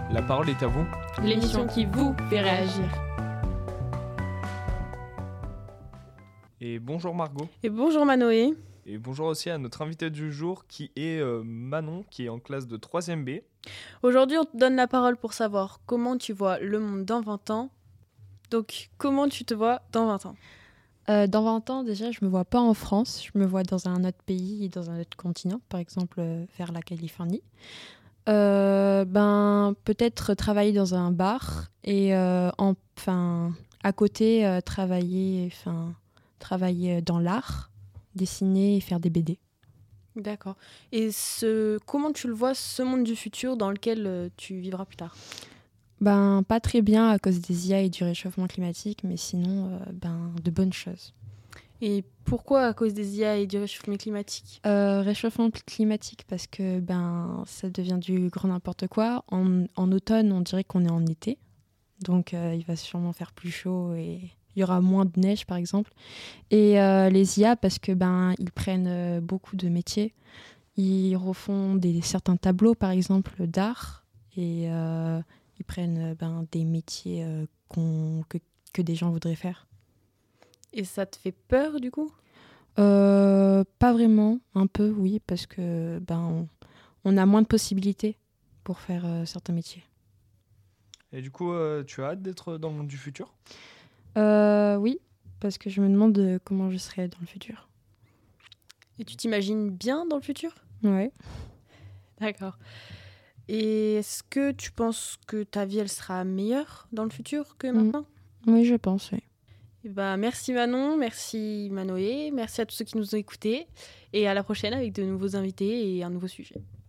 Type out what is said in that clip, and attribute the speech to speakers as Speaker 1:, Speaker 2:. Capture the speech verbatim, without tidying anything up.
Speaker 1: la parole est à vous.
Speaker 2: L'émission qui vous fait réagir.
Speaker 1: Et bonjour Margot.
Speaker 2: Et bonjour Manoé.
Speaker 1: Et bonjour aussi à notre invité du jour qui est euh, Manon, qui est en classe de troisième B.
Speaker 2: Aujourd'hui, on te donne la parole pour savoir comment tu vois le monde dans vingt ans. Donc, comment tu te vois dans vingt ans ?
Speaker 3: Euh, dans vingt ans, déjà, je me vois pas en France. Je me vois dans un autre pays, dans un autre continent, par exemple euh, vers la Californie. Euh, ben, peut-être travailler dans un bar et euh, enfin, à côté, euh, travailler, enfin, travailler dans l'art, dessiner et faire des B D.
Speaker 2: D'accord. Et ce, comment tu le vois, ce monde du futur dans lequel euh, tu vivras plus tard ?
Speaker 3: Ben, pas très bien à cause des I A et du réchauffement climatique, mais sinon, euh, ben, de bonnes choses.
Speaker 2: Et pourquoi à cause des I A et du réchauffement climatique ?
Speaker 3: euh, Réchauffement climatique parce que ben, ça devient du grand n'importe quoi. En, en automne, on dirait qu'on est en été. Donc, euh, il va sûrement faire plus chaud et il y aura moins de neige, par exemple. Et euh, les I A, parce que ben, ils prennent euh, beaucoup de métiers. Ils refont des, certains tableaux, par exemple, d'art. Et euh, ils prennent ben, des métiers euh, qu'on, que, que des gens voudraient faire.
Speaker 2: Et ça te fait peur, du coup ?
Speaker 3: Euh, pas vraiment, un peu, oui, parce que ben, on, on a moins de possibilités pour faire euh, certains métiers.
Speaker 1: Et du coup, euh, tu as hâte d'être dans le monde du futur ?
Speaker 3: Euh, oui, parce que je me demande euh, comment je serai dans le futur.
Speaker 2: Et tu t'imagines bien dans le futur ?
Speaker 3: Ouais.
Speaker 2: D'accord. Et est-ce que tu penses que ta vie, elle sera meilleure dans le futur que maintenant ?
Speaker 3: Mmh. Oui, je pense, oui.
Speaker 2: Et bah, merci Manon, merci Manoé, merci à tous ceux qui nous ont écoutés et à la prochaine avec de nouveaux invités et un nouveau sujet.